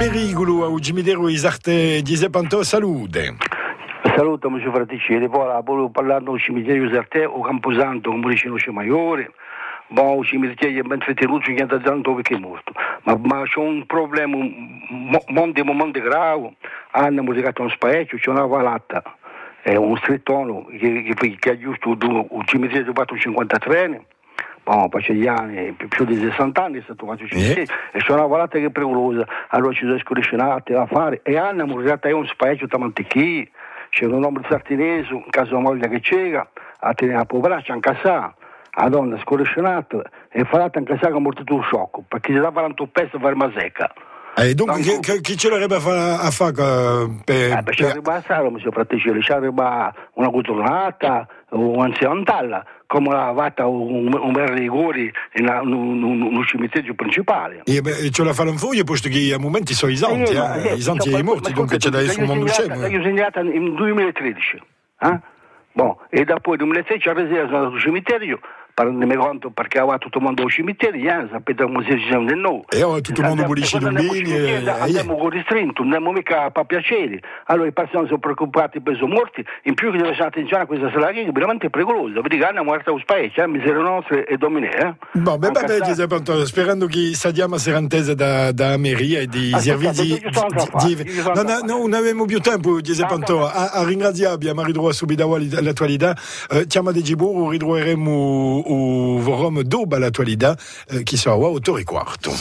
pericolo a Cimitero Isarte di Zepanto, salute. Saluto amici fraticelli, poi volevo parlare del cimitero Isarte o Camposanto, come dice Noce Maiore. Il cimitero è ben fetteruto, 50 anni perché è morto. Ma c'è un problema, monte grave, hanno musicato uno specchio, c'è una valata, è un strettone che ha giusto il cimitero è fatto 53 anni. Poi c'è gli anni, più di 60 anni è stato fatto il cimitero, e c'è una valata che è pericolosa, allora ci sono scoliscenate da fare, e hanno musicato un specchio tamantichi, c'è un uomo di Sartinese, in caso di moglie che c'era, a tenere la poveraccia, anche sa. La donna scoliscionata e farata anche sa che è morto tutto sciocco perché si dà parlando un pezzo per ma secca. Dunque chi ce l'avrebbe a fare per ci arriva a Saro, mi fratello, ci arriva una cotornata o un'anziantalla come l'ha fatta un bel rigore in cimitero principale. E ce la fanno fuori posto che a momenti sono i santi e morti, dunque c'è da essere un mondo scemo. Io sono nato nel 2013, e dopo il 2006 ci ha reso sul cimitero. Non mi conto perché aveva tutto il mondo al cimitero, sapete come si dice del nuovo. E tutto il mondo pulisce i dombini. Andiamo con ristretto, non andiamo mica a piacere. Allora i pazienti sono preoccupati per i morti, in più che deve fare attenzione a questa salaria che è veramente pericolosa. Vedi che hanno morto un paese, miseria nostra e dominare. Sperando che sadiamo a Serantese da Meria e di servizi. Non abbiamo più tempo, a ringraziarvi a Maridroa subito l'attualità. Chiama di Giburu, ridroeremo o vorremmo dopo l'attualità che sarà 8:15.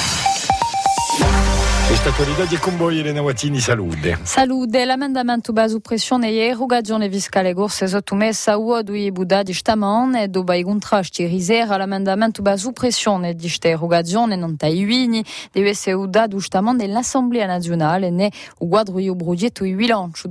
Questa attualità di convoglio Elena Wattini, salute. Salute, l'emendamento per la suppressione e erogazione fiscale gorse sottomessa a due Buddha di stamane dopo i contrasti risera l'emendamento per la suppressione di questa erogazione non taiuini deve essere udato stamane nell'Assemblea nazionale ne o quadro io progetto il bilancio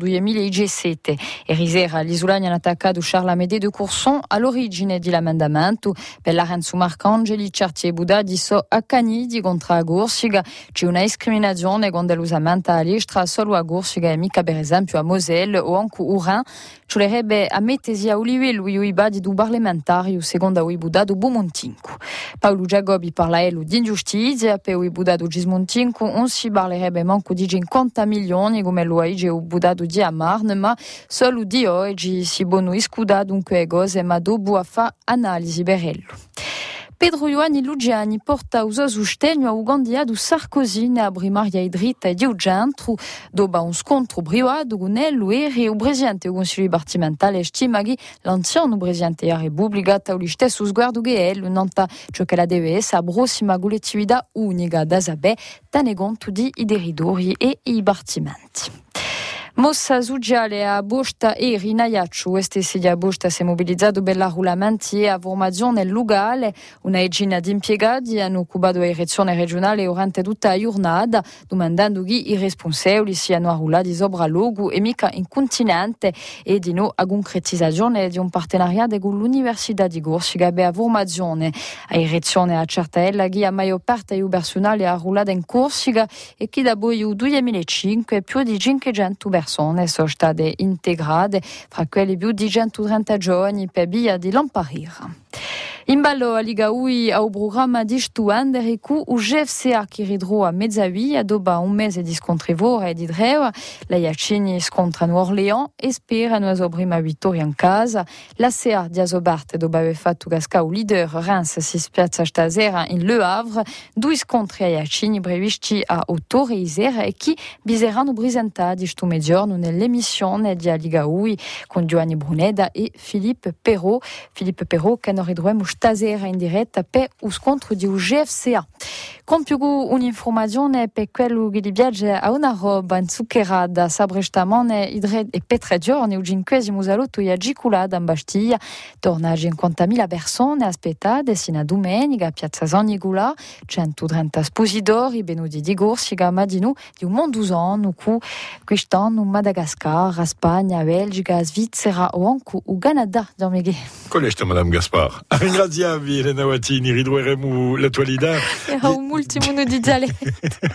2017 e risera l'isolagna attaccato Charles Amédée de Courson all'origine di l'emendamento per la Renzo Marcangeli certi e Buddha di so accani di contra gorsiga c'è una discriminazione quando l'usamento all'estra solo a Gorsiga e mica per esempio a Moselle o anche Urin ciolerebbe a mettesi a livello iba di du parlamentario secondo i Buddha do Bomontinco. Paolo Giacobi parla di ingiustizia per i Buddha do Gismontinco non si parlerebbe manco di 50 milioni come lo è o Buddha do Diamarne ma solo di oggi si bono iscuda dunque cose ma dopo a fa analisi berello. Pedro Ioanni Lugiani porta uso sostegno a Ugandia do Sarkozy na primaria idrita di Ugentro dopo un scontro privato con e o presidente del Consiglio dipartimentale stima che l'anziano presidente della Repubblica ha lo stesso sguardo che è nonta ciò che la deve essere la prossima collettività unica da sapere tenere conto di i territori e i dipartimenti. Mossa Zugiale a Bosta e Rinaiaccio, stessi di Bosta si è mobilizzato per l'arruolamento e la formazione locale, una decina di impiegati hanno occupato la direzione regionale durante tutta la giornata, domandando chi i responsabili siano arruolati sopra luogo e mica in continente e di no a concretizzazione di un partenariato con l'Università di Corsica per la formazione. La direzione accerta ella che la maggior parte del personale è arruolata in Corsica e che da poi il 2005 più di 500 persone sono state integrate, fra quelli più di 130 giovani per via di l'imparire. In ballo a Liga UI au programma di stuandere cu o GFCA che ridrò a mezzavia dopo un mese di scontri vore e di dreva. La Iacini scontrano Orléans e sperano la sua prima vittoria in casa. La CA di Asobarte dopo aver fatto cascare il leader Reims si spiazza stasera in Le Havre. Due scontri a Iacini previsti a Ottore e Isera e che biseranno presentati sto mezzogiorno nell'emissione di Liga UI con Giovanni Bruneda e Philippe Perrault. Philippe Perrault che non ridroemo stasera in diretta per lo scontro di GFCA. Con più un'informazione per quello che viaggia a una roba inzuccherata saprestamone e per 3 giorni il 5° salotto è agiculata in Bastiglia torna a 50.000 persone aspettate sino a domenica a Piazza San Nicola 130 espositori venuti di Corsica ma di un mondusano cu quest'anno in Madagascar, a Spagna, a Belgica, a Svizzera o anche a Canada. Questo Madame Gaspar. Ringraziavi Elena Wattini, ridroeremo l'attualità. Era un ultimo di dialetto.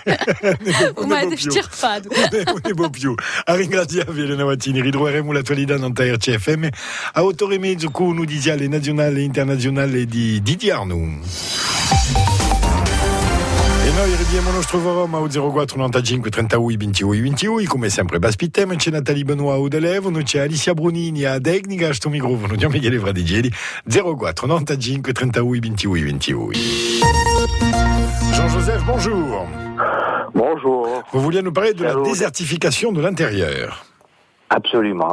Ma è stirpato. Non ne può più. Ringraziavi Elena Wattini, ridroeremo l'attualità in RCFM a 8:30 con un diale nazionale e internazionale di Arno. E noi vediamo il nostro forum al 0495 31 28 28, come sempre baspittem, c'è Natalie Benoît au telefono, c'è Alicia Brunini a tecnica, a sto microfono di Michele Fradigeli, 0495 31 28 28. Jean-Joseph, bonjour. Bonjour. Vous vouliez nous parler de la désertification de l'intérieur. Absolument.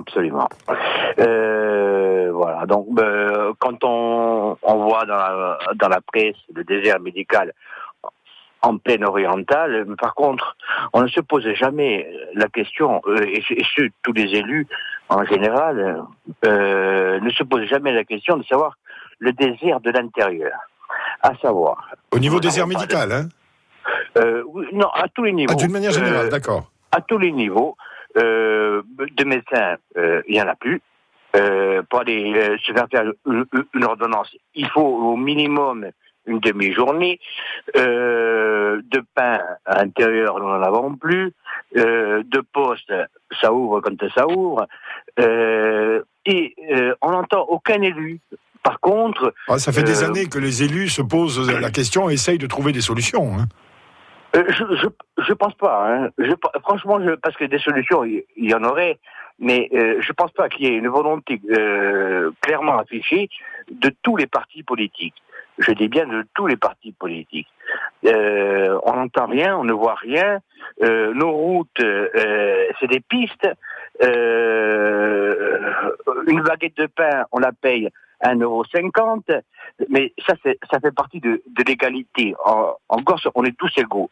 Voilà, donc quand on voit dans la presse le désert médical en plaine orientale, par contre, on ne se pose jamais la question, et tous les élus en général, ne se posent jamais la question de savoir le désert de l'intérieur, à savoir... Au niveau désert médical, hein non, à tous les niveaux. D'une manière générale, d'accord. À tous les niveaux, de médecins, il n'y en a plus. Pour aller se faire une ordonnance, il faut au minimum une demi-journée. De pain à l'intérieur, nous n'en avons plus. De poste, ça ouvre quand ça ouvre. Et on n'entend aucun élu. Par contre... ça fait des années que les élus se posent la question et essayent de trouver des solutions. Hein. Je pense pas. Hein. Franchement, parce que des solutions, il y en aurait, mais je pense pas qu'il y ait une volonté clairement affichée de tous les partis politiques. Je dis bien de tous les partis politiques. On n'entend rien, on ne voit rien. Nos routes, c'est des pistes. Une baguette de pain, on la paye 1,50 €, mais ça fait partie de l'égalité. En Corse, on est tous égaux.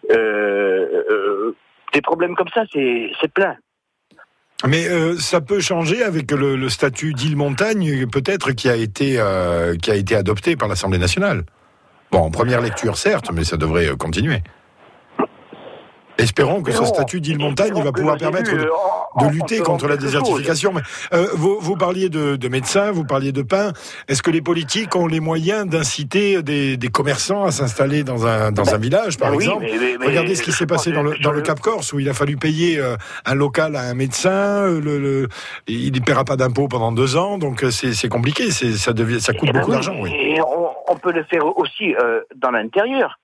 Des problèmes comme ça, c'est plein. Mais ça peut changer avec le statut d'île-montagne, peut-être, qui a été adopté par l'Assemblée nationale. Bon, en première lecture, certes, mais ça devrait continuer. Espérons que ce statut d'île-montagne va pouvoir permettre de lutter contre la désertification. Mais, vous parliez de médecins, vous parliez de pain. Est-ce que les politiques ont les moyens d'inciter des commerçants à s'installer dans un village, par exemple ? Regardez ce qui s'est passé dans le Cap Corse, où il a fallu payer un local à un médecin. Il ne paiera pas d'impôts pendant 2 ans, donc c'est compliqué. Ça coûte beaucoup d'argent. Oui. Et on peut le faire aussi dans l'intérieur.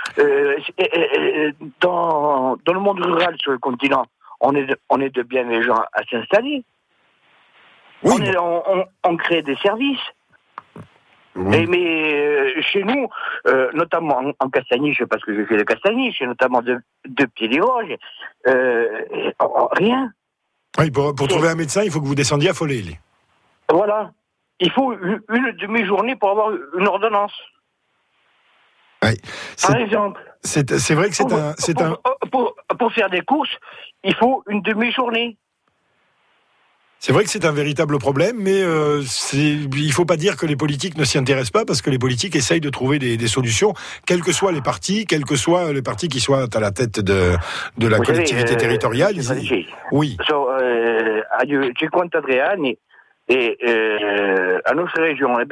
Dans le monde rural sur le continent, on est de bien les gens à s'installer. Oui, on crée des services. Oui. Mais chez nous, notamment en Castagniche, parce que je fais de Castagniche, notamment de Pied-des-Orges, rien. Oui, pour trouver un médecin, il faut que vous descendiez à Follet. Voilà. Il faut une demi-journée pour avoir une ordonnance. Oui. Par exemple. C'est vrai que c'est un... Pour faire des courses, il faut une demi-journée. C'est vrai que c'est un véritable problème, mais il ne faut pas dire que les politiques ne s'y intéressent pas, parce que les politiques essayent de trouver des solutions, quels que soient les partis, qui soient à la tête de la collectivité territoriale. Oui. A 50 anni a nostra regione è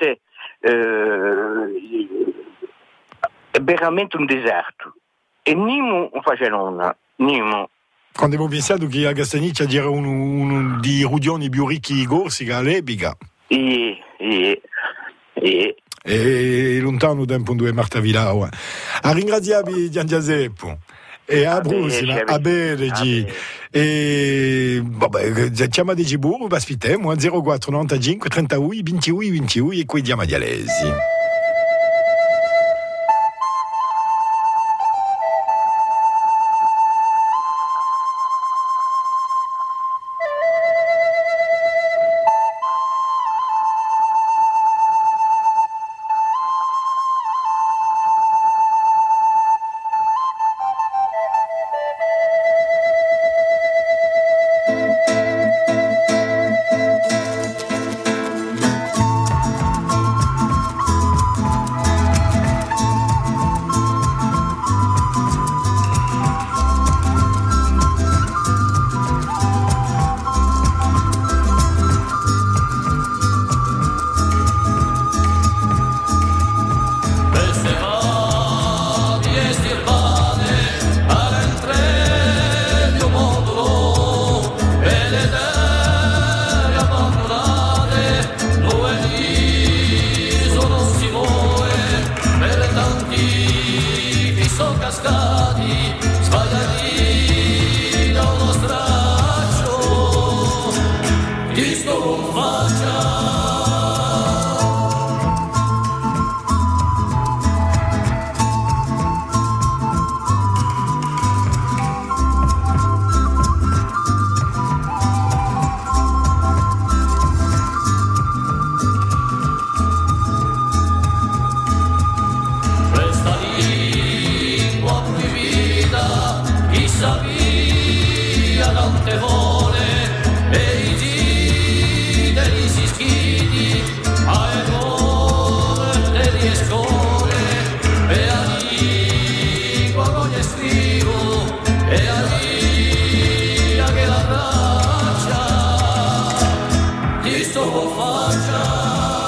veramente un deserto. E Nimo face nulla. Nimo. Quando abbiamo pensato che a Castagniccia c'era uno di rudioni più ricchi corsi che all'epica. E lontano tempo dove Marta Vilau. A ringraziavi Gian Giuseppe. E a prossima, a Beregi. E vabbè, chiama di Gibur, aspettiamo, 04 95 31 28 28 e qui diamo agli Alesi. cascati, sbagliati da uno straccio, ti sto con faccia. Sabia tante vole e i giri si schidi a errore delle scuole e a lingua con gli scrivo e a via che la braccia ti sto con faccia.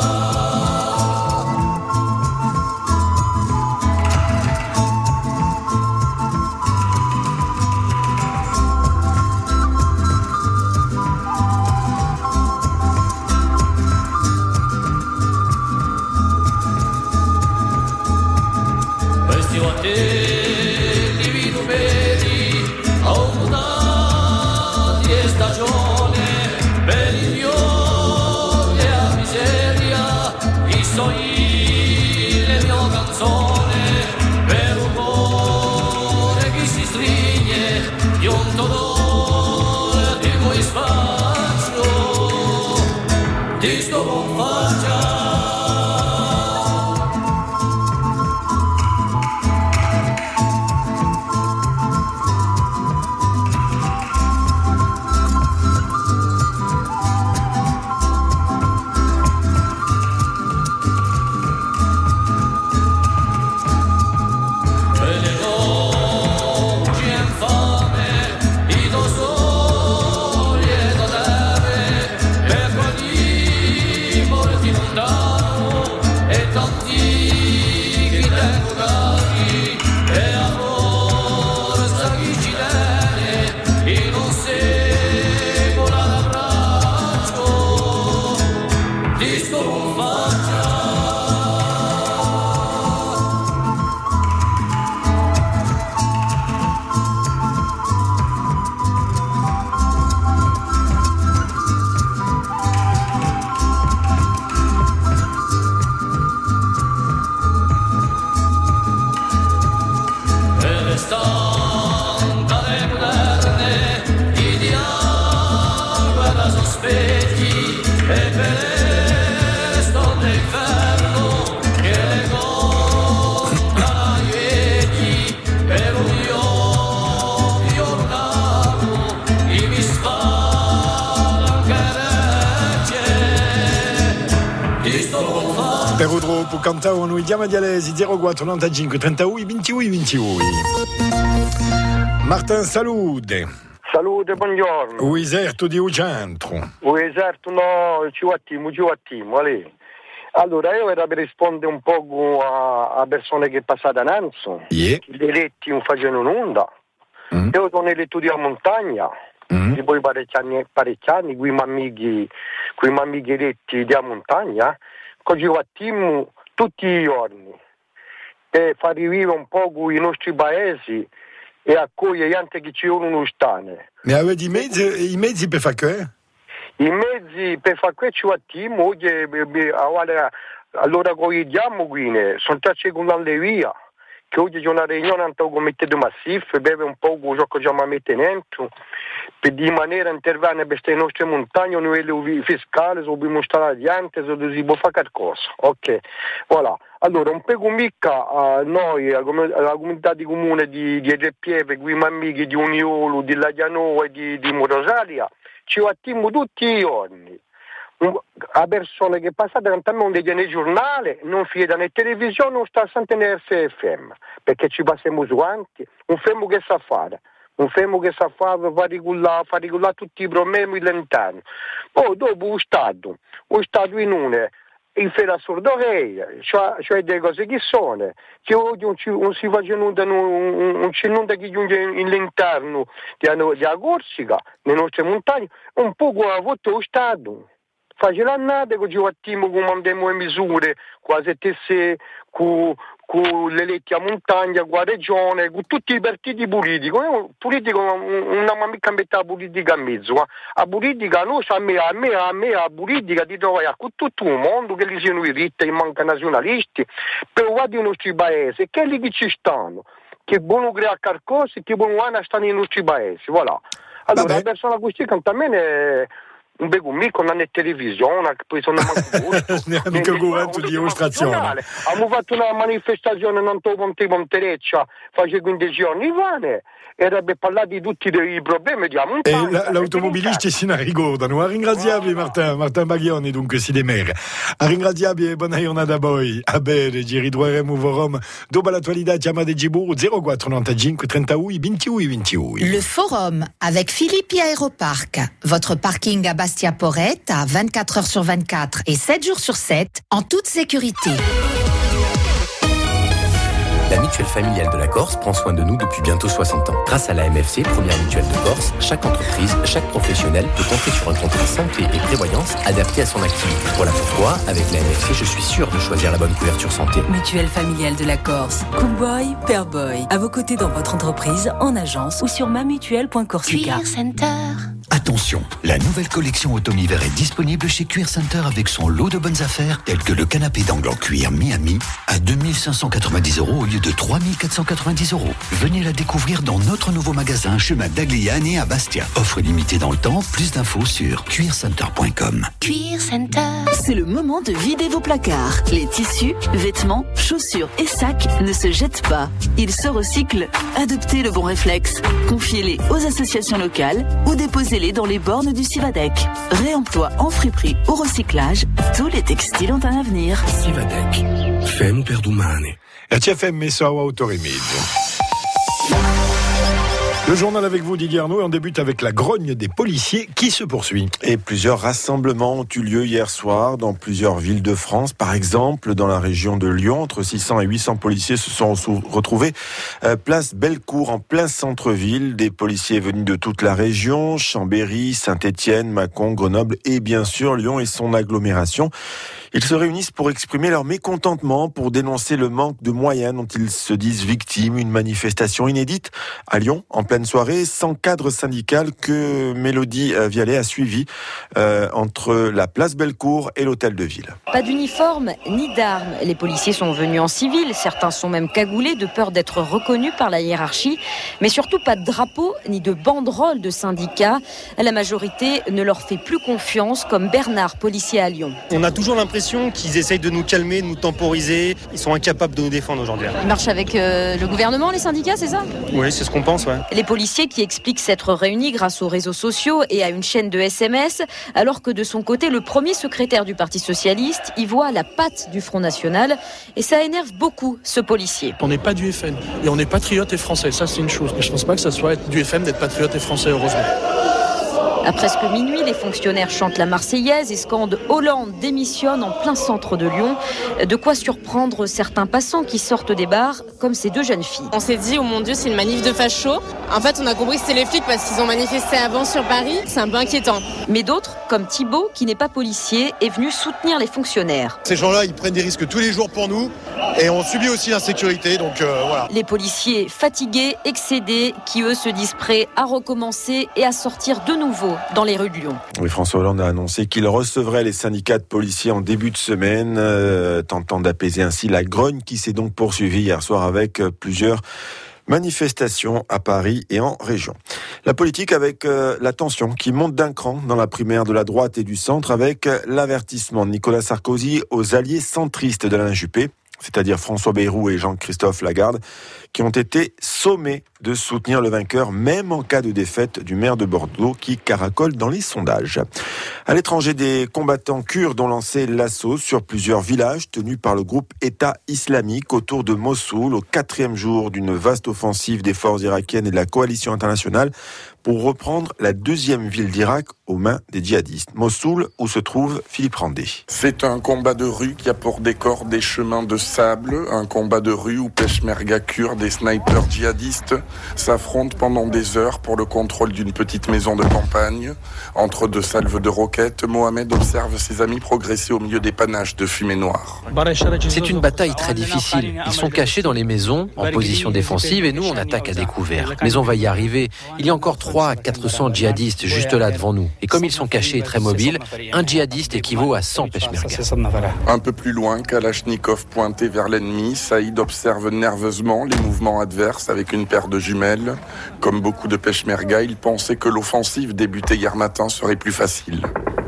Perudro, pour cantare noi diamo di Alesi 04 95 31 21 21. Martin, salute. Salute, buongiorno. O eserto di un centro. O eserto no, ci attiamo, Ale. Allora, io era per rispondere un po' a persone che passate annanzi, che li eletti non facevano nulla. Io sono eletto di a montagna, e poi parecchi anni, qui mi amici eletti di a montagna, così attiamo tutti i giorni, per far rivivere un po' i nostri paesi e accogliere anche chi ci sono stane. Ma avete i mezzi per fare che? I mezzi per fare questo attiamo, allora corrigiamo qui, sono stati con l'allevia, che oggi c'è una riunione ante il comitato massif, beve un po' ciò che stiamo mettendo dentro, per di maniera intervenire per queste nostre montagne, a livello fiscale, se dobbiamo stare adiante, se si può fare qualcosa. Ok, voilà. Allora, un po' mica noi, la comunità di comune di Repieve, qui amici di Uniolo, di Lagiano e di Morosalia, ci attiamo tutti i giorni. A persone che passate non leggono nei giornali, non fidano in televisione, non sta sempre nel RFM, perché ci passiamo avanti, un fermo che sa fare. Un fermo che sa fare, fa regolare tutti i problemi lontani. Poi dopo lo Stato in una, il fa la sordoreia, cioè delle cose che sono, che oggi non si fa un cennuta che giunge all'interno della Corsica, nelle nostre montagne, un po' come ha votato lo Stato. Faccio l'annata che ci fattiamo come andiamo le misure, quasi tesse, con con le letti a montagna, con la regione, con tutti i partiti politici. Politico non abbiamo mica metà la politica a mezzo. La politica, noi a me, la politica ti trovi con tutto il mondo che li sono i diritti, i manca nazionalisti, per guardare i nostri paesi, che lì che ci stanno, che vogliono creare qualcosa, che vogliono stare nei nostri paesi, voilà. Allora la persona così canta a me un becco mico, non è televisione, che poi sono manco mica governo di illustrazione. Abbiamo fatto una manifestazione non Ponte Montereccia, face 15 giorni fa, e avrebbe parlato di tutti i problemi di montagna. E l'automobilisti si ne ricordano. A ringraziarvi Martin Baglioni, dunque si demera. A ringraziarvi e buona giornata a voi. A bene, ci ritroveremo forum dopo l'attualità chiamata Gibur 0495 31 21 21. Le forum avec Philippe Aéroparc. Votre parking à Bastia-Porrette à 24 heures sur 24 et 7 jours sur 7 en toute sécurité. La mutuelle familiale de la Corse prend soin de nous depuis bientôt 60 ans. Grâce à la MFC, première mutuelle de Corse, chaque entreprise, chaque professionnel peut compter sur un contrat santé et prévoyance adapté à son activité. Voilà pourquoi, avec la MFC, je suis sûr de choisir la bonne couverture santé. Mutuelle familiale de la Corse. Cool boy, pair boy. À vos côtés dans votre entreprise, en agence ou sur mamutuelle.corsica. Cuir Center. Attention, la nouvelle collection automne-hiver est disponible chez Cuir Center avec son lot de bonnes affaires telles que le canapé d'angle en cuir Miami à 2590 € au lieu de 3490 €. Venez la découvrir dans notre nouveau magasin chemin d'Agliane à Bastia. Offre limitée dans le temps, plus d'infos sur cuircenter.com. Cuir Center. C'est le moment de vider vos placards. Les tissus, vêtements, chaussures et sacs ne se jettent pas. Ils se recyclent. Adoptez le bon réflexe. Confiez-les aux associations locales ou déposez-les dans les bornes du Civadec. Réemploi en friperie ou recyclage, tous les textiles ont un avenir. Civadec. Fem per domani. RCFM messo a autorimedio. Le journal avec vous, Didier Arnaud, et on débute avec la grogne des policiers qui se poursuit. Et plusieurs rassemblements ont eu lieu hier soir dans plusieurs villes de France. Par exemple, dans la région de Lyon, entre 600 et 800 policiers se sont retrouvés place Bellecour, en plein centre-ville. Des policiers venus de toute la région, Chambéry, Saint-Étienne, Mâcon, Grenoble et bien sûr Lyon et son agglomération. Ils se réunissent pour exprimer leur mécontentement, pour dénoncer le manque de moyens dont ils se disent victimes. Une manifestation inédite à Lyon, en pleine soirée, sans cadre syndical, que Mélodie Vialet a suivi entre la place Bellecour et l'hôtel de ville. Pas d'uniforme ni d'armes. Les policiers sont venus en civil. Certains sont même cagoulés de peur d'être reconnus par la hiérarchie. Mais surtout pas de drapeau ni de banderole de syndicats. La majorité ne leur fait plus confiance, comme Bernard, policier à Lyon. On a toujours l'impression qu'ils essayent de nous calmer, de nous temporiser. Ils sont incapables de nous défendre aujourd'hui. Ils marchent avec le gouvernement, les syndicats, c'est ça ? Oui, c'est ce qu'on pense, ouais. Les policiers qui expliquent s'être réunis grâce aux réseaux sociaux et à une chaîne de SMS, alors que de son côté, le premier secrétaire du Parti Socialiste y voit la patte du Front National. Et ça énerve beaucoup ce policier. On n'est pas du FN et on est patriote et français, ça c'est une chose. Mais je ne pense pas que ça soit être du FN d'être patriote et français, heureusement. À presque minuit, les fonctionnaires chantent la Marseillaise et scandent « Hollande démissionne » en plein centre de Lyon. De quoi surprendre certains passants qui sortent des bars, comme ces deux jeunes filles. On s'est dit, oh mon Dieu, c'est une manif de fachos. En fait, on a compris que c'était les flics parce qu'ils ont manifesté avant sur Paris. C'est un peu inquiétant. Mais d'autres, comme Thibaut, qui n'est pas policier, est venu soutenir les fonctionnaires. Ces gens-là, ils prennent des risques tous les jours pour nous et on subit aussi l'insécurité, donc voilà. Les policiers fatigués, excédés, qui eux se disent prêts à recommencer et à sortir de nouveau dans les rues de Lyon. Oui, François Hollande a annoncé qu'il recevrait les syndicats de policiers en début de semaine, tentant d'apaiser ainsi la grogne qui s'est donc poursuivie hier soir avec plusieurs manifestations à Paris et en région. La politique avec la tension qui monte d'un cran dans la primaire de la droite et du centre avec l'avertissement de Nicolas Sarkozy aux alliés centristes d'Alain Juppé, c'est-à-dire François Bayrou et Jean-Christophe Lagarde, qui ont été sommés de soutenir le vainqueur, même en cas de défaite du maire de Bordeaux, qui caracole dans les sondages. À l'étranger, des combattants kurdes ont lancé l'assaut sur plusieurs villages tenus par le groupe État islamique autour de Mossoul, au 4e jour d'une vaste offensive des forces irakiennes et de la coalition internationale pour reprendre la 2e ville d'Irak aux mains des djihadistes. Mossoul, où se trouve Philippe Randé. C'est un combat de rue qui a pour décor des chemins de sable, un combat de rue où peshmerga kurdes et snipers djihadistes s'affrontent pendant des heures pour le contrôle d'une petite maison de campagne. Entre deux salves de roquettes, Mohamed observe ses amis progresser au milieu des panaches de fumée noire. C'est une bataille très difficile. Ils sont cachés dans les maisons, en position défensive, et nous on attaque à découvert. Mais on va y arriver. Il y a encore 300 à 400 djihadistes juste là devant nous. Et comme ils sont cachés et très mobiles, un djihadiste équivaut à 100 peshmerga. Un peu plus loin, Kalachnikov pointé vers l'ennemi, Saïd observe nerveusement les mouvements adverses avec une paire de jumelles. Comme beaucoup de peshmerga, il pensait que l'offensive débutée hier matin serait plus facile.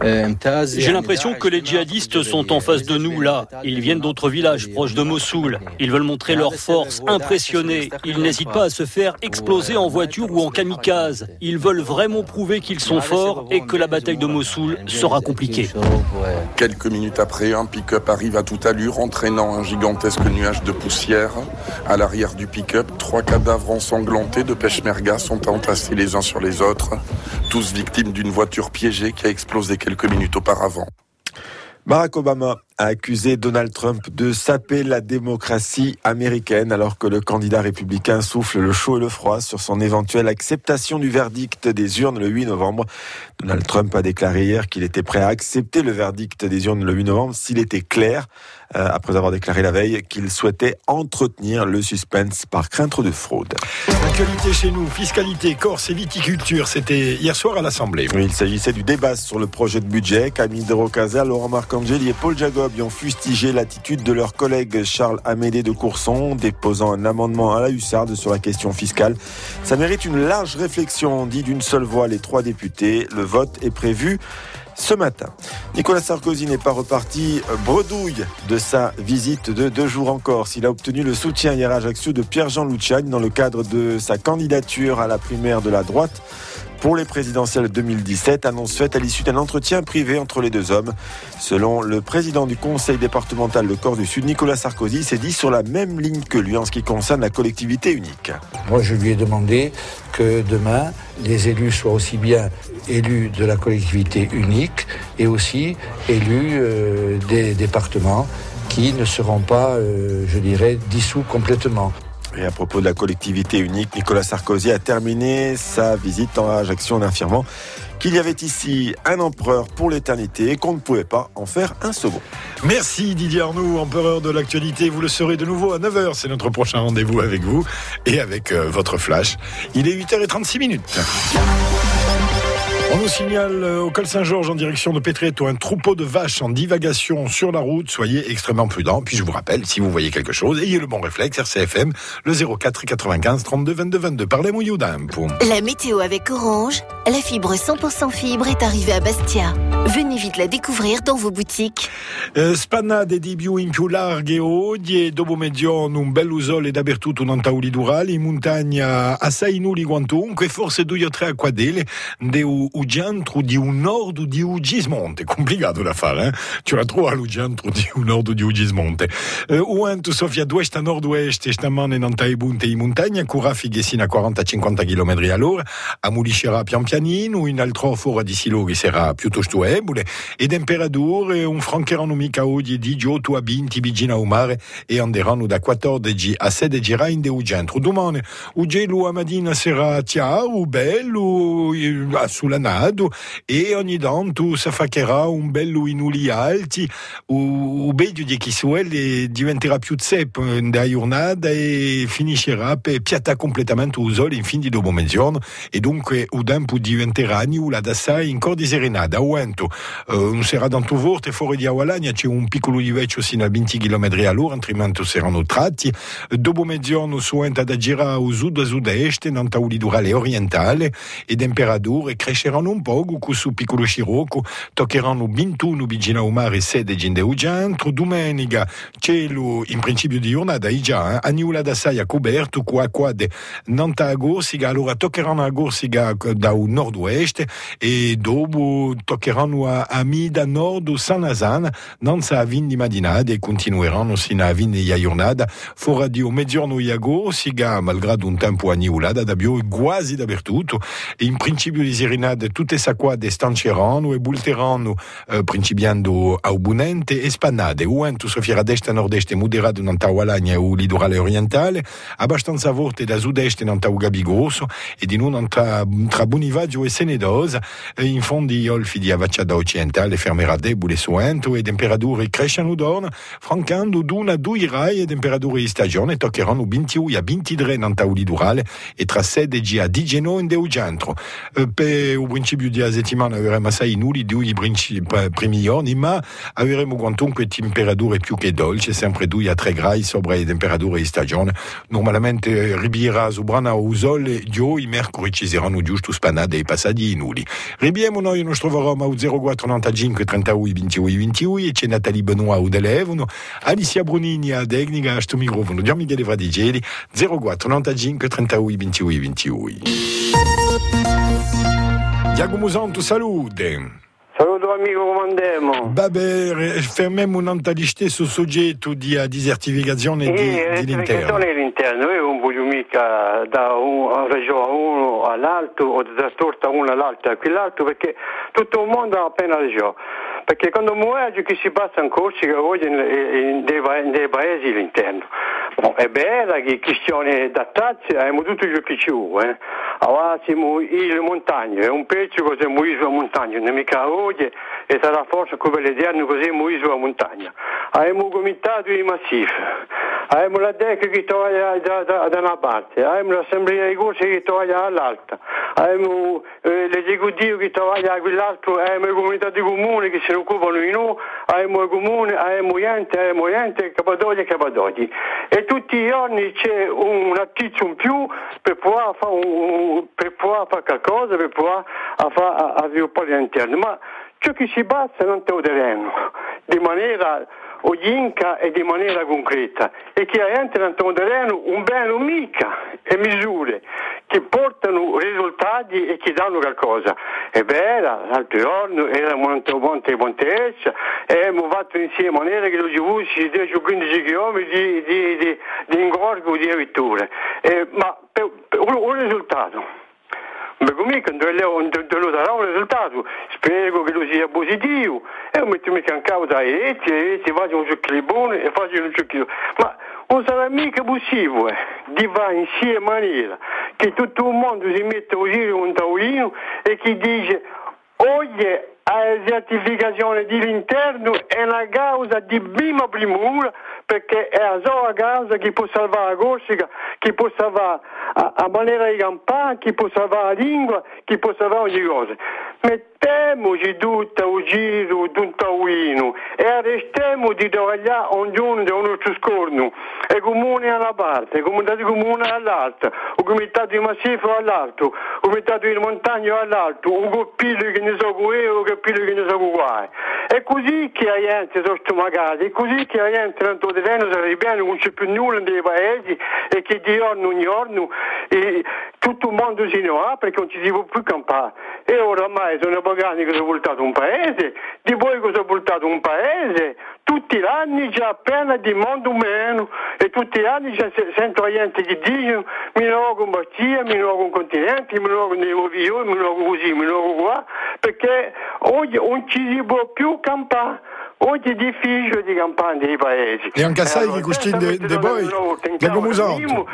J'ai l'impression que les djihadistes sont en face de nous, là. Ils viennent d'autres villages proches de Mossoul. Ils veulent montrer leur force, impressionner. Ils n'hésitent pas à se faire exploser en voiture ou en kamikaze. Ils veulent vraiment prouver qu'ils sont forts et que la bataille de Mossoul sera compliquée. Quelques minutes après, un pick-up arrive à toute allure, entraînant un gigantesque nuage de poussière. À l'arrière du pick-up, 3 cadavres ensanglantés de peshmerga sont entassés les uns sur les autres, tous victimes d'une voiture piégée qui a explosé quelques minutes auparavant. Barack Obama a accusé Donald Trump de saper la démocratie américaine alors que le candidat républicain souffle le chaud et le froid sur son éventuelle acceptation du verdict des urnes le 8 novembre. Donald Trump a déclaré hier qu'il était prêt à accepter le verdict des urnes le 8 novembre s'il était clair, après avoir déclaré la veille qu'il souhaitait entretenir le suspense par crainte de fraude. L'actualité chez nous, fiscalité, Corse et viticulture, c'était hier soir à l'Assemblée. Oui, il s'agissait du débat sur le projet de budget. Camille de Rocasa, Laurent Marcangeli et Paul Jacob ont fustigé l'attitude de leur collègue Charles Amédée de Courson, déposant un amendement à la hussarde sur la question fiscale. Ça mérite une large réflexion, dit d'une seule voix les 3 députés. Le vote est prévu ce matin. Nicolas Sarkozy n'est pas reparti bredouille de sa visite de 2 jours en Corse. Il a obtenu le soutien hier à Ajaccio de Pierre-Jean Luciani dans le cadre de sa candidature à la primaire de la droite pour les présidentielles 2017, annonce faite à l'issue d'un entretien privé entre les 2 hommes. Selon le président du conseil départemental de Corse du Sud, Nicolas Sarkozy s'est dit sur la même ligne que lui en ce qui concerne la collectivité unique. Moi, je lui ai demandé que demain, les élus soient aussi bien élus de la collectivité unique et aussi élus des départements qui ne seront pas, je dirais, dissous complètement. Et à propos de la collectivité unique, Nicolas Sarkozy a terminé sa visite en Ajaccio en affirmant qu'il y avait ici un empereur pour l'éternité et qu'on ne pouvait pas en faire un second. Merci Didier Arnoux, empereur de l'actualité. Vous le serez de nouveau à 9h. C'est notre prochain rendez-vous avec vous et avec votre flash. Il est 8h36. On nous signale au col Saint-Georges en direction de Petretto un troupeau de vaches en divagation sur la route. Soyez extrêmement prudents. Puis je vous rappelle, si vous voyez quelque chose, ayez le bon réflexe. RCFM, le 04 95 32 22 22. Parlez-moi Youdampo. La météo avec Orange, la fibre 100% fibre est arrivée à Bastia. Venez vite la découvrir dans vos boutiques. Spanade di più in più larghe oggi e dopo mezzogiorno un bell'usole dappertutto non tauli durali in montagna assai nulli quantunque forse 2 o 3 acquadele de un centro di un nord di un gismonte. Complicato da fare, eh? Ce la trovo al centro di un nord di un gismonte. O vento soffia d'ouest a nord-ouest e stamane non tai bunte in montagna con raffiche sino a 40-50 km all'ora. Ammuliscerà pian pianino, in altro fora di siloghi sarà piuttosto ebole e temperature un francheranno mica oggi di 18 a 20 vicino al mare e anderanno da 14 a 16 rain de un centro. Domani o gelo a mattina sarà chiaro, bello, sulla nado e ogni tanto si faccherà un bello in uli alti o bello di chi suele diventerà più zeppo da giornata e finiscerà per piatta completamente il sole in fin di dopo mezzogiorno e dunque il tempo diventerà nulla da sai in cor di serenata. O vento non sarà tanto forte fuori di Awalagna, c'è un piccolo diveccio sino a 20 km all'ora, altrimenti saranno tratti. Dopo mezzogiorno si venta da girare a sud a sud-est in taulidurale orientale e temperature cresceranno un po' con su piccolo scirocco, toccheranno 21 vicino al mare e 16 in del centro. Domenica cielo in principio di giornata già a nulla da sai a coperto con acqua non ta gorsiga, allora toccheranno a gorsiga da un nord-ouest e dopo toccheranno a mida nord o Saint-Nazan, nanza a vin di madinade e continueranno sino a vin di giornata, fora di mezzogiorno iago, siga malgrado un tempo anniulata da bio e quasi dappertutto, e in principio di serenade tutte sacquade stanceranno e bulteranno principiando a Ubunente e spannade, uento sofia a destra nord-est moderato nanta Walagna o litorale orientale, abbastanza forte da sud-est nanta Gabi Grosso e di non tra Bonivaggio e Senedosa, in fondi olfi di Avacciada occidentale fermerà debole suento e temperature crescano d'orna, francando d'una due rai e temperature di stagione toccheranno 21 a 23 nanta litorale e tra 16 a 19 in deu centro. Per il principio di settimana avremo assai nulli due primi giorni, ma avremo quantunque temperature più che dolci, sempre 2 a 3 gradi sopra le temperature di stagione. Normalmente ribiera su brana o sole, io i mercoledì ci saranno giusto spannate e passati nulli. Ribiamo noi nostro Roma au 0495 31 21 21 e c'è Nathalie Benoît au telefono, Alicia Brunini a tecnica a sto microfono, Gian Michele Fradigeli 0495 31 21 21. Giacomo Santo, salute. Saluto amico, come andiamo? Vabbè, fermiamo un altro stesso soggetto di desertificazione dell'interno. Dell'interno, io non voglio mica da una regione uno all'altro o da torta uno all'altro a quell'altro, perché tutto il mondo ha appena regione. Perché quando muore che si passa in Corsica oggi in dei paesi all'interno. È bella che questione da tazze abbiamo tutto ciò che ci vuole. Allora siamo le montagne, è un pezzo che siamo isola montagna, non mica oggi e sarà forse come l'Eterno così siamo isola montagna. Abbiamo comitato i massif, abbiamo la DEC che toglie da una parte, abbiamo l'assemblea di corsi che toglie dall'altra, abbiamo l'esecutivo che toglie da quell'altro, abbiamo le comunità di comuni che se ne occupano di noi, abbiamo i comuni, abbiamo ente, Cappadocia e Cappadocia. E tutti i giorni c'è un attizzo in più per poter fare qualcosa, per poter sviluppare l'interno. Ma ciò che si basa non è un terreno, di maniera olinca e di maniera concreta, e che entrano nel terreno un bene mica e misure che portano risultati e che danno qualcosa. È vero, l'altro giorno era Monte di Ponteccia e abbiamo fatto insieme in maniera che lo giudici 10-15 km di ingorgo di vetture, ma per un risultato. Beh, comunque non darà un risultato, spero che lo sia positivo e non metto mica in causa e facciano un giochino buono e facciano un giochino, ma non sarà mica possibile di fare insieme in maniera che tutto il mondo si mette a usare un tavolino e chi dice oggi la desertificazione dell'interno è una causa di prima primura, perché è la sola causa che può salvare la Corsica, che può salvare la maniera di campare, che può salvare la lingua, che può salvare ogni cosa. Mettiamoci tutto a giro d'un tavolino e arrestiamo di lavorare ognuno da un nostro scorno, e comune alla parte, il comunità di comune all'altra, il comitato di massifo all'altro, il comitato di montagna all'altro, un coppillo che ne so come un coppillo che ne so come. È così che la gente sono stomacati, è così che la gente non terreno sarebbe bene, non c'è più nulla nei paesi e che di giorno in giorno tutto il mondo si ne va perché non ci si può più campare. E oramai sono pagani che sono portato un paese, di voi che sono portato un paese, tutti gli anni c'è appena di mondo meno e tutti gli anni sento la gente che dicono mi logo in Bastia, mi logo in continente, mi logo nei moviglioni, mi logo così, mi logo qua, perché oggi non ci si può più campare. Oggi è difficile di campare nei paesi. E anche sai che questi de voi, Giacomo Santo,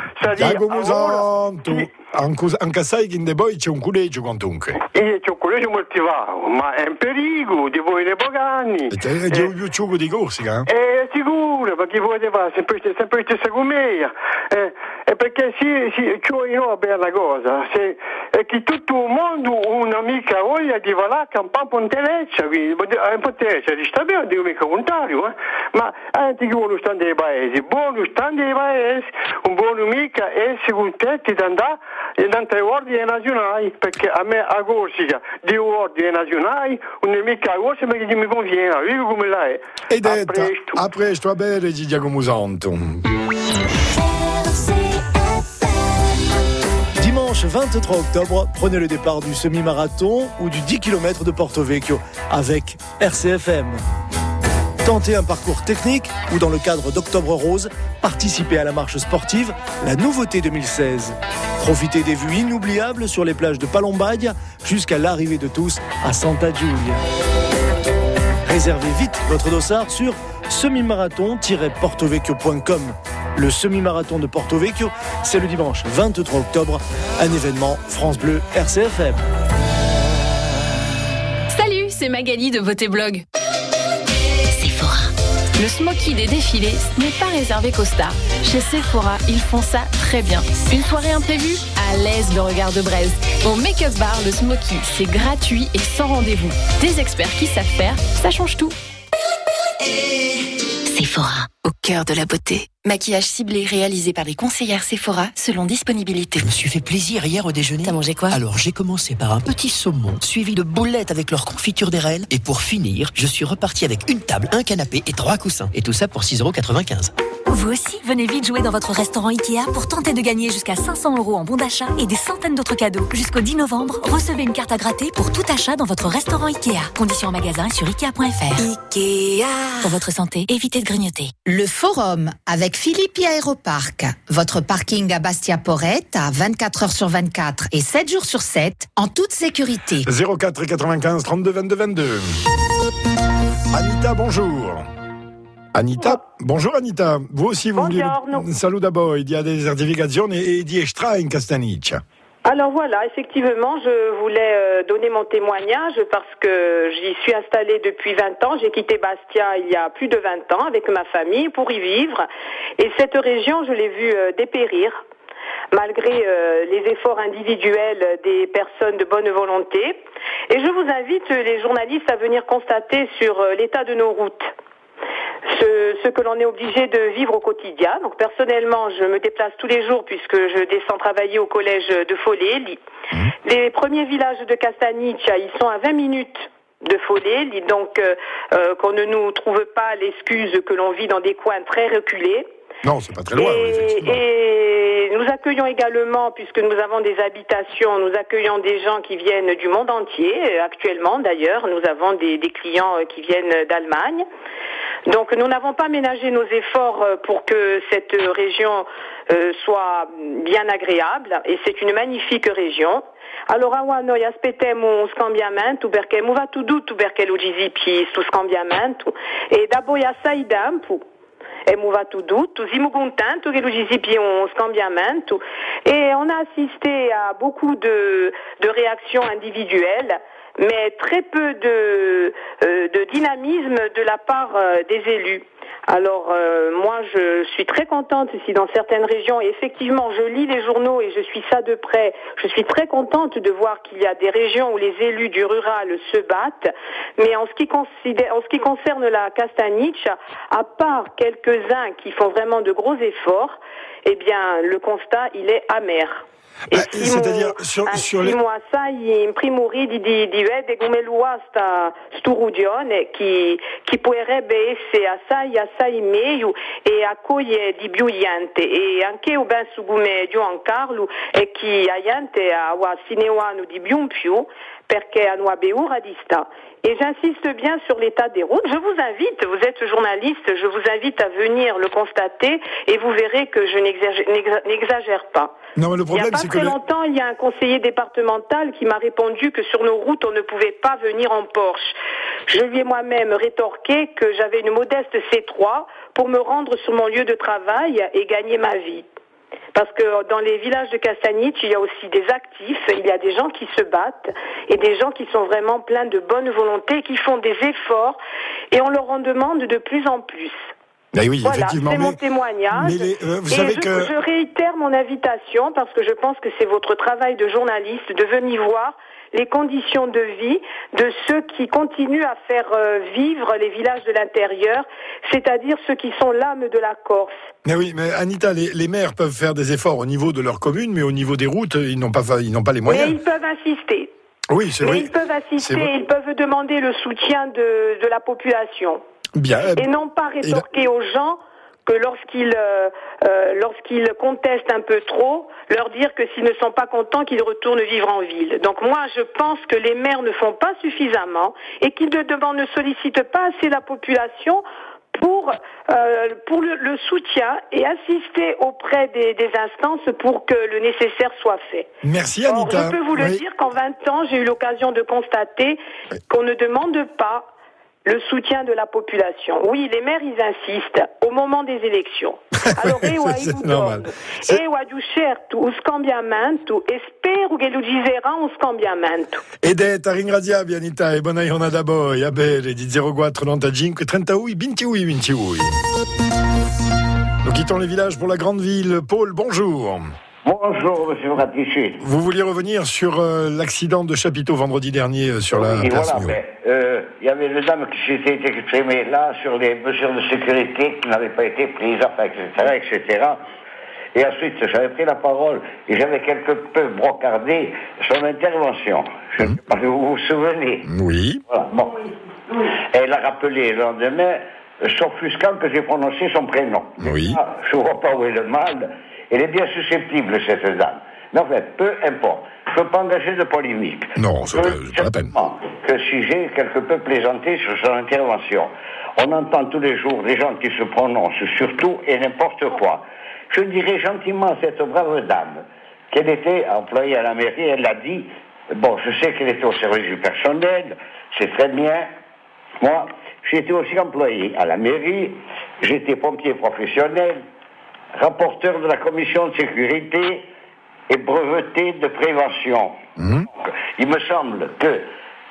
anche sai che in de voi c'è un collegio quantunque. C'è un collegio motivato, ma è in pericolo, di voi nei pagani. E c'è un più di Corsica? È sicuro, perché voi fare sempre stessa commedia. E perché cioè no, è bella cosa, è che tutto il mondo un'amica voglia di va là a campare a Ponteleccia, quindi a Ponteleccia ci sta bene, dico mica contrario, ma anche che buono stanno dei paesi, un buono mica essere contenti di andare in altri ordini nazionali, perché a me a Corsica di ordini nazionali non è mica a Corsica perché mi conviene, dico come la è. Ed a presto, a bene Giacomo Santo. dimanche 23 octobre, prenez le départ du semi-marathon ou du 10 km de Porto Vecchio avec RCFM. Tentez un parcours technique ou dans le cadre d'Octobre Rose, participez à la marche sportive La Nouveauté 2016. Profitez des vues inoubliables sur les plages de Palombagna jusqu'à l'arrivée de tous à Santa Giulia. Réservez vite votre dossard sur semi-marathon-portovecchio.com. Le semi-marathon de Porto Vecchio, c'est le dimanche 23 octobre, un événement France Bleu RCFM. Salut, c'est Magali de Beauté Blog. Le smoky des défilés n'est pas réservé qu'aux stars. Chez Sephora, ils font ça très bien. Une soirée imprévue, à l'aise le regard de braise. Au Make-up Bar, le smoky, c'est gratuit et sans rendez-vous. Des experts qui savent faire, ça change tout. Sephora, au cœur de la beauté. Maquillage ciblé réalisé par les conseillères Sephora selon disponibilité. Je me suis fait plaisir hier au déjeuner. T'as mangé quoi? Alors j'ai commencé par un petit saumon, suivi de boulettes avec leur confiture des reines. Et pour finir, je suis reparti avec une table, un canapé et 3 coussins. Et tout ça pour 6,95 €. Vous aussi, venez vite jouer dans votre restaurant Ikea pour tenter de gagner jusqu'à 500 € en bon d'achat et des centaines d'autres cadeaux. Jusqu'au 10 novembre, recevez une carte à gratter pour tout achat dans votre restaurant Ikea. Conditions en magasin et sur Ikea.fr. Ikea. Pour votre santé, évitez de grignoter. Le Forum avec Philippi Aéroparc. Votre parking à Bastia-Porrette à 24 heures sur 24 et 7 jours sur 7 en toute sécurité. 04 95 32 22 22. Anita, bonjour. Anita, bonjour Anita. Vous aussi, vous voulez... Salut d'abord, il y a des certifications et di extra in Castanic. Alors voilà, effectivement, je voulais donner mon témoignage parce que j'y suis installée depuis 20 ans. J'ai quitté Bastia il y a plus de 20 ans avec ma famille pour y vivre. Et cette région, je l'ai vue dépérir malgré les efforts individuels des personnes de bonne volonté. Et je vous invite, les journalistes, à venir constater sur l'état de nos routes. Ce que l'on est obligé de vivre au quotidien. Donc personnellement, je me déplace tous les jours puisque je descends travailler au collège de Follet. Les premiers villages de Castanic, ils sont à 20 minutes de Follet, donc qu'on ne nous trouve pas l'excuse que l'on vit dans des coins très reculés. Non, c'est pas très loin, effectivement. Et nous accueillons également, puisque nous avons des habitations, nous accueillons des gens qui viennent du monde entier. Actuellement, d'ailleurs, nous avons des clients qui viennent d'Allemagne. Donc, nous n'avons pas ménagé nos efforts pour que cette région soit bien agréable. Et c'est une magnifique région. Allora noi aspettiamo un scambiamento perché mu va tutto perché lo GZP sto scambiamento e da poi assai tempo. E mu va tutto, siamo contenti che lo GZP un scambiamento et on a assisté à beaucoup de réactions individuelles, mais très peu de dynamisme de la part des élus. Alors moi je suis très contente ici dans certaines régions et effectivement je lis les journaux et je suis ça de près. Je suis très contente de voir qu'il y a des régions où les élus du rural se battent, mais en ce qui concerne la Castanic, à part quelques-uns qui font vraiment de gros efforts, eh bien le constat il est amer. C'est-à-dire sur les... assai in primo ridi di vede come l'ua sto regione che potrebbe essere assai meglio e accoglie di più gente e anche io penso come Giancarlo e che la gente ha sineano di più perché hanno paura di sta. Et j'insiste bien sur l'état des routes. Je vous invite, vous êtes journaliste, je vous invite à venir le constater et vous verrez que je n'exagère pas. Non, mais le problème, c'est que il y a pas très longtemps, il y a un conseiller départemental qui m'a répondu que sur nos routes, on ne pouvait pas venir en Porsche. Je lui ai moi-même rétorqué que j'avais une modeste C3 pour me rendre sur mon lieu de travail et gagner ma vie. Parce que dans les villages de Castanic, il y a aussi des actifs, il y a des gens qui se battent et des gens qui sont vraiment pleins de bonne volonté, qui font des efforts et on leur en demande de plus en plus. Ben oui, voilà, effectivement, c'est mon témoignage. Je réitère mon invitation parce que je pense que c'est votre travail de journaliste de venir voir les conditions de vie de ceux qui continuent à faire vivre les villages de l'intérieur, c'est-à-dire ceux qui sont l'âme de la Corse. Mais oui, mais Anita, les maires peuvent faire des efforts au niveau de leur commune, mais au niveau des routes, ils n'ont pas les moyens. Mais ils peuvent insister. Oui, c'est vrai. Ils peuvent assister, ils peuvent demander le soutien de la population. Bien. Et non pas rétorquer aux gens que lorsqu'ils contestent un peu trop, leur dire que s'ils ne sont pas contents, qu'ils retournent vivre en ville. Donc moi, je pense que les maires ne font pas suffisamment et qu'ils ne sollicitent pas assez la population pour le soutien et assister auprès des instances pour que le nécessaire soit fait. Merci Anita. Or, je peux vous le dire qu'en 20 ans, j'ai eu l'occasion de constater qu'on ne demande pas le soutien de la population. Oui, les maires, ils insistent au moment des élections. Alors, c'est normal. du certo, us cambiamento, spero che lo gizera un cambiamento. Ed è ringrazia Anita e buona giornata a voi. A bene, di 04 95 38 28 28. Nous quittons les villages pour la grande ville. Paul, bonjour. Bonjour, monsieur Ratici. Vous vouliez revenir sur l'accident de Chapiteau vendredi dernier sur la place Mio. Il y avait une dame qui s'était exprimée là sur les mesures de sécurité qui n'avaient pas été prises, etc. Et ensuite, j'avais pris la parole et j'avais quelque peu brocardé son intervention. Je ne sais pas si vous vous souvenez. Oui. Voilà, bon. Elle a rappelé le lendemain, s'offusquant que j'ai prononcé son prénom. Oui. Je ne vois pas où est le mal. Elle est bien susceptible, cette dame. Mais en fait, peu importe. Je ne peux pas engager de polémique. Non, c'est pas la peine. Que si j'ai quelque peu plaisanté sur son intervention, on entend tous les jours des gens qui se prononcent sur tout et n'importe quoi. Je dirais gentiment à cette brave dame qu'elle était employée à la mairie, elle l'a dit. Bon, je sais qu'elle était au service du personnel, c'est très bien. Moi, j'étais aussi employé à la mairie, j'étais pompier professionnel, rapporteur de la commission de sécurité et breveté de prévention. Donc, il me semble que...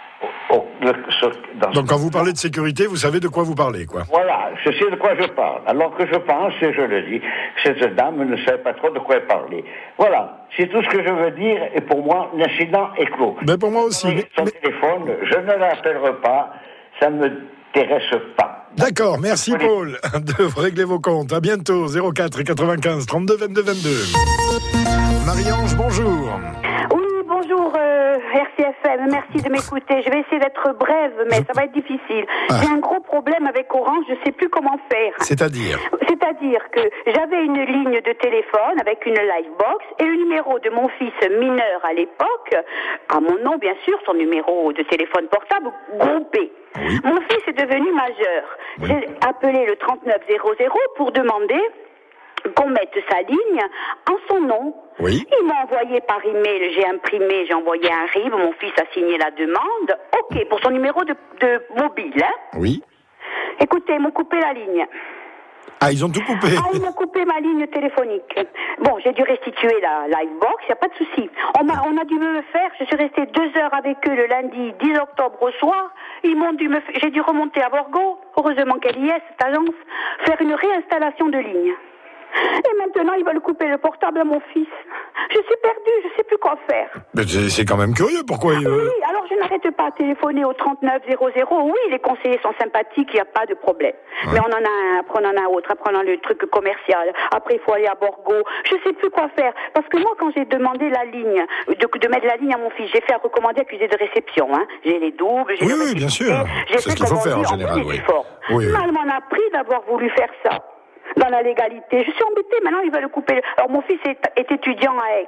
Donc quand vous parlez de sécurité, vous savez de quoi vous parlez, quoi. Voilà, je sais de quoi je parle. Alors que je pense, et je le dis, cette dame ne savait pas trop de quoi elle parlait. Voilà, c'est tout ce que je veux dire, et pour moi, l'incident est clos. Mais pour moi aussi. Son téléphone, je ne l'appellerai pas, ça ne m'intéresse pas. D'accord, merci Paul de régler vos comptes. À bientôt, 04 95 32 22 22. Marie-Ange, bonjour. Oui, bonjour RCFM, merci de m'écouter. Je vais essayer d'être brève, mais ça va être difficile. J'ai un gros problème avec Orange, je ne sais plus comment faire. C'est-à-dire que j'avais une ligne de téléphone avec une Livebox et le numéro de mon fils mineur à l'époque, à mon nom bien sûr, son numéro de téléphone portable groupé. Oui. Mon fils est devenu majeur. Oui. J'ai appelé le 3900 pour demander qu'on mette sa ligne en son nom. Oui. Il m'a envoyé par email, j'ai imprimé, j'ai envoyé un RIB, mon fils a signé la demande. Ok, pour son numéro de mobile. Hein. Oui. Écoutez, ils m'ont coupé la ligne. Ah, ils ont tout coupé. Ah, ils m'ont coupé ma ligne téléphonique. Bon, j'ai dû restituer la Livebox, il n'y a pas de souci. On a dû me le faire, je suis restée 2 heures avec eux le lundi 10 octobre au soir. J'ai dû remonter à Borgo, heureusement qu'elle y est, cette agence, faire une réinstallation de ligne. Et maintenant, ils veulent couper le portable à mon fils. Je suis perdue, je ne sais plus quoi faire. Mais c'est quand même curieux, pourquoi Oui, alors je n'arrête pas à téléphoner au 3900. Oui, les conseillers sont sympathiques, il n'y a pas de problème. Ouais. Mais on en a un, après on en a un autre, après on a le truc commercial, après il faut aller à Borgo. Je ne sais plus quoi faire. Parce que moi, quand j'ai demandé la ligne, de mettre la ligne à mon fils, j'ai fait un recommandé accusé de réception. Hein. J'ai les doubles, j'ai Oui, bien sûr. J'ai c'est ce qu'il faut faire en général. Oui. Mal m'en a pris d'avoir voulu faire ça. Dans la légalité. Je suis embêtée, maintenant ils veulent couper. Alors mon fils est étudiant à Aix.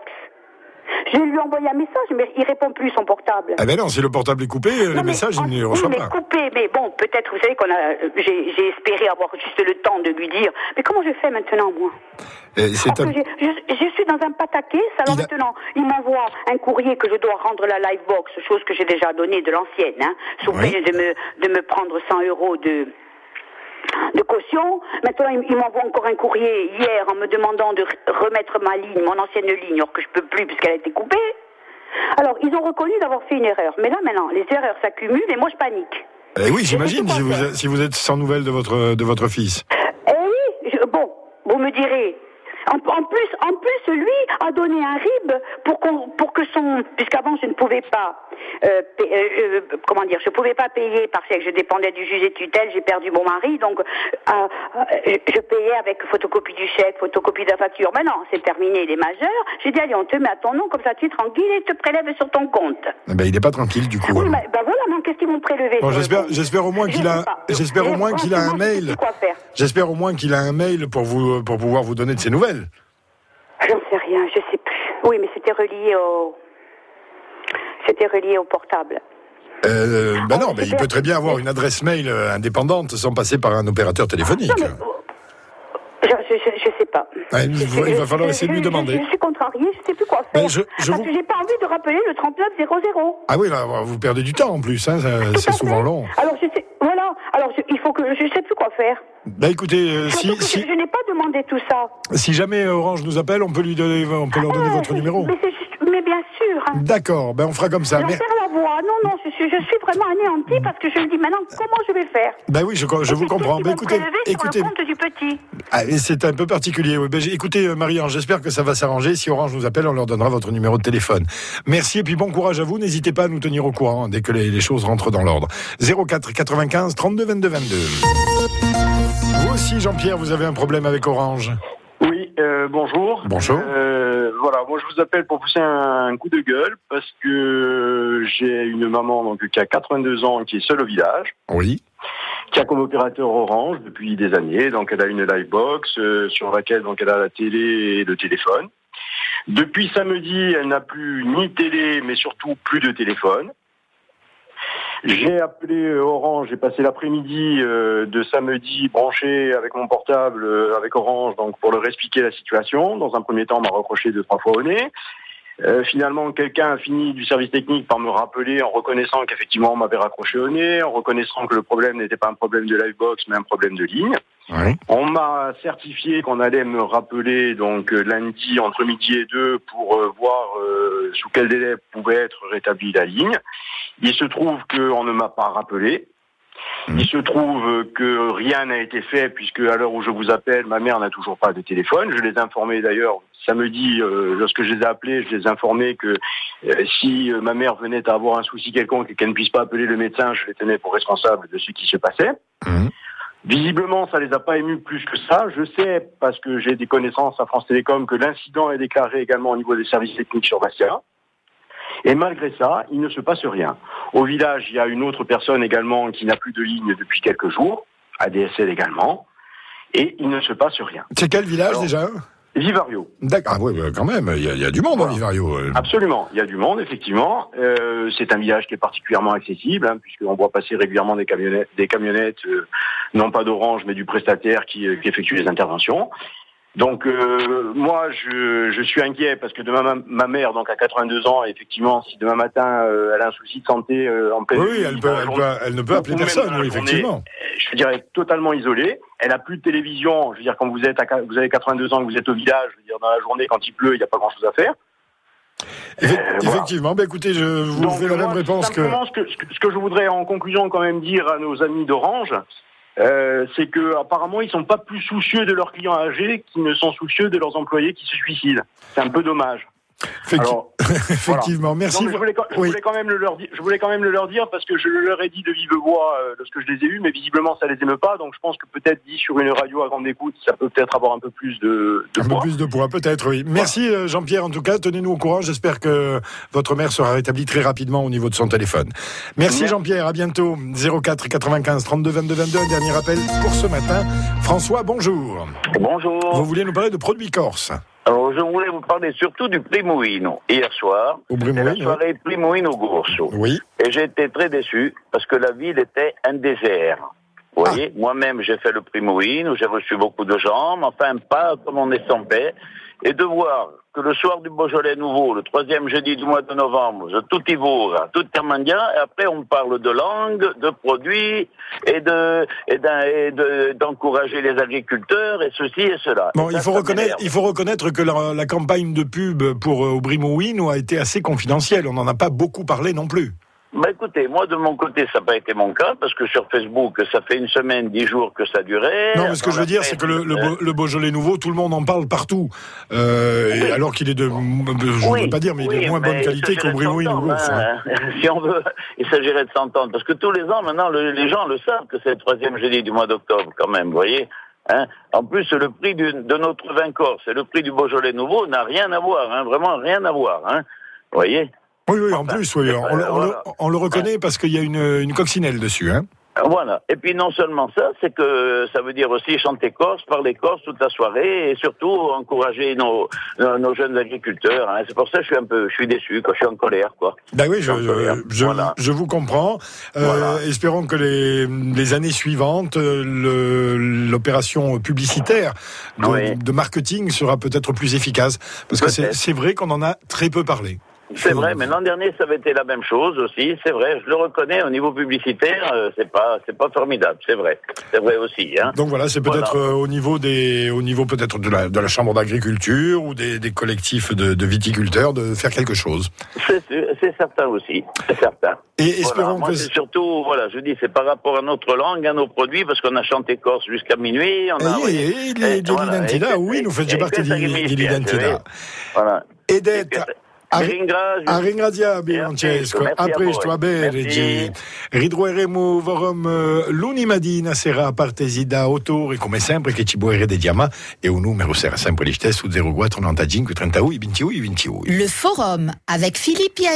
Je lui ai envoyé un message, mais il répond plus son portable. Ah ben non, si le portable est coupé, les messages, il ne reçoit pas. Coupé, mais bon, peut-être, vous savez j'ai espéré avoir juste le temps de lui dire. Mais comment je fais maintenant, moi? Je suis dans un pataquès, alors maintenant, il m'envoie un courrier que je dois rendre la Livebox, chose que j'ai déjà donnée de l'ancienne, hein, sous peine de me prendre 100 € de caution. Maintenant, il m'envoie encore un courrier hier en me demandant de remettre ma ligne, mon ancienne ligne, alors que je peux plus puisqu'elle a été coupée. Alors, ils ont reconnu d'avoir fait une erreur. Mais là, maintenant, les erreurs s'accumulent et moi, je panique. Eh oui, j'imagine, si vous êtes sans nouvelles de votre fils. Eh oui, bon, vous me direz... En plus, lui a donné un RIB pour que son, puisqu'avant je ne pouvais pas, je pouvais pas payer parce que je dépendais du juge et tutelle, j'ai perdu mon mari, donc je payais avec photocopie du chèque, photocopie de la facture. Maintenant, c'est terminé, il est majeur. J'ai dit allez, on te met à ton nom, comme ça tu es tranquille et te prélève sur ton compte. Ben il n'est pas tranquille du coup. Oui, ben voilà, donc qu'est-ce qu'ils vont prélever? Bon, j'espère au moins qu'il a un mail. J'espère au moins qu'il a un mail pour pouvoir vous donner de ses nouvelles. J'en sais rien, je sais plus. Oui, mais c'était relié au portable. Non, mais il peut très bien avoir une adresse mail indépendante sans passer par un opérateur téléphonique. Non, je sais pas. Il va falloir essayer de lui demander. Je suis contrariée, je sais plus quoi faire. Parce que j'ai pas envie de rappeler le 3900. Ah oui, là, vous perdez du temps en plus, hein, c'est souvent long. Alors il faut que je sais plus quoi faire. Écoutez, je n'ai pas demandé tout ça. Si jamais Orange nous appelle, on peut leur donner votre numéro. Mais bien sûr. Hein. D'accord, on fera comme ça. J'en perds la voix. Non, je suis vraiment anéantie parce que je me dis maintenant comment je vais faire. Oui, je vous comprends. Écoutez, sur le compte du petit. C'est un peu particulier. Oui. Écoutez, Marie-Ange, j'espère que ça va s'arranger. Si Orange nous appelle, on leur donnera votre numéro de téléphone. Merci et puis bon courage à vous. N'hésitez pas à nous tenir au courant dès que les choses rentrent dans l'ordre. 04 95 32 22 22. Vous aussi, Jean-Pierre, vous avez un problème avec Orange? Oui, bonjour. Bonjour. Voilà, moi je vous appelle pour pousser un coup de gueule parce que j'ai une maman qui a 82 ans, qui est seule au village. Oui. Qui a comme opérateur Orange depuis des années. Donc elle a une Livebox sur laquelle elle a la télé et le téléphone. Depuis samedi, elle n'a plus ni télé, mais surtout plus de téléphone. J'ai appelé Orange, j'ai passé l'après-midi de samedi branché avec mon portable avec Orange, pour leur expliquer la situation. Dans un premier temps, on m'a reproché 2-3 fois au nez. Finalement, quelqu'un a fini du service technique par me rappeler en reconnaissant qu'effectivement on m'avait raccroché au nez, en reconnaissant que le problème n'était pas un problème de Livebox, mais un problème de ligne. Oui. On m'a certifié qu'on allait me rappeler lundi entre midi et 2 pour voir sous quel délai pouvait être rétablie la ligne. Il se trouve qu'on ne m'a pas rappelé. Il se trouve que rien n'a été fait puisque à l'heure où je vous appelle, ma mère n'a toujours pas de téléphone. Je les ai informés d'ailleurs samedi, lorsque je les ai appelés, je les ai informés que si ma mère venait à avoir un souci quelconque et qu'elle ne puisse pas appeler le médecin, je les tenais pour responsables de ce qui se passait. Visiblement, ça les a pas émus plus que ça. Je sais, parce que j'ai des connaissances à France Télécom, que l'incident est déclaré également au niveau des services techniques sur Bastia. Et malgré ça, il ne se passe rien. Au village, il y a une autre personne également qui n'a plus de ligne depuis quelques jours, ADSL également, et il ne se passe rien. C'est quel village déjà ? Vivario. D'accord, oui, quand même, il y a du monde à Vivario. Absolument, il y a du monde, effectivement. C'est un village qui est particulièrement accessible, puisqu'on voit passer régulièrement des camionnettes, non pas d'Orange, mais du prestataire qui effectue les interventions. Donc moi je suis inquiet parce que demain ma mère a 82 ans et effectivement si demain matin elle a un souci de santé en pleine nuit, elle ne peut appeler personne, oui, effectivement. Je dirais totalement isolée. Elle a plus de télévision. Je veux dire quand vous avez 82 ans, que vous êtes au village, je veux dire dans la journée quand il pleut, il n'y a pas grand chose à faire. Effectivement, écoutez, je vous fais la même réponse que. Ce que je voudrais en conclusion quand même dire à nos amis d'Orange. C'est que apparemment ils sont pas plus soucieux de leurs clients âgés qu'ils ne sont soucieux de leurs employés qui se suicident. C'est un peu dommage. Alors, effectivement, merci. Je voulais quand même le leur dire parce que je leur ai dit de vive voix lorsque je les ai eus, mais visiblement ça les émeut pas. Donc je pense que peut-être dit sur une radio à grande écoute, ça peut peut-être avoir un peu plus de poids. Un peu plus de poids, peut-être, oui. Merci Jean-Pierre, en tout cas, tenez-nous au courant. J'espère que votre mère sera rétablie très rapidement au niveau de son téléphone. Merci Jean-Pierre, à bientôt. 04 95 32 22 22, un dernier appel pour ce matin. François, bonjour. Bonjour. Vous vouliez nous parler de produits corses. Alors, je voulais vous parler surtout du Primouino. Hier soir, c'était la soirée Primouino Gorso. Oui. Et j'ai été très déçu parce que la ville était un désert. Vous voyez, moi-même, j'ai fait le Primouino, j'ai reçu beaucoup de gens, mais enfin, pas comme on estampait. Et de voir que le soir du Beaujolais Nouveau, le 3e jeudi du mois de novembre, de tout Ivoire, tout Termandia, et après on parle de langue, de produits, et d'encourager les agriculteurs, et ceci et cela. Bon, il faut reconnaître que la campagne de pub pour Aubry-Mouin a été assez confidentielle. On n'en a pas beaucoup parlé non plus. Écoutez, moi de mon côté, ça n'a pas été mon cas, parce que sur Facebook, ça fait 1 semaine, 10 jours que ça durait. Non, mais ce que je veux dire, c'est que le Beaujolais Nouveau, tout le monde en parle partout. Oui. Alors qu'il est je ne veux pas dire, mais il est de moins bonne qualité qu'Aubry-Mouin Nouveau. Si on veut, il s'agirait de s'entendre. Parce que tous les ans, maintenant, les gens le savent que c'est le 3e jeudi du mois d'octobre, quand même, vous voyez. En plus, le prix de notre vin corse et le prix du Beaujolais Nouveau n'a rien à voir, vraiment rien à voir, vous voyez. Oui, en plus, oui, on le reconnaît parce qu'il y a une coccinelle dessus, hein. Voilà. Et puis non seulement ça, c'est que ça veut dire aussi chanter corse, parler corse toute la soirée et surtout encourager nos jeunes agriculteurs. Hein. C'est pour ça que je suis déçu, je suis en colère, quoi. Ben oui, je vous comprends. Voilà. Espérons que les années suivantes, l'opération publicitaire de marketing sera peut-être plus efficace, parce que c'est vrai qu'on en a très peu parlé. C'est vrai, mais l'an dernier, ça avait été la même chose aussi. C'est vrai, je le reconnais, au niveau publicitaire, c'est pas formidable, c'est vrai aussi. Hein. Donc voilà, c'est peut-être au niveau peut-être de la chambre d'agriculture ou des collectifs de viticulteurs de faire quelque chose. C'est certain aussi, c'est certain. Et espérons que c'est surtout, je dis, c'est par rapport à notre langue, à nos produits, parce qu'on a chanté corse jusqu'à minuit. L'identità, oui, nous faites partie dell'identità. Voilà. Ed a ringraziarvi, Francesco. A presto, a bene. Ridroeremo lunedì sera a partesi da autore, come sempre, che ci boire de diamant, e un numero sarà sempre lo stesso, 04 95 31 21 21. Le forum avec Philippe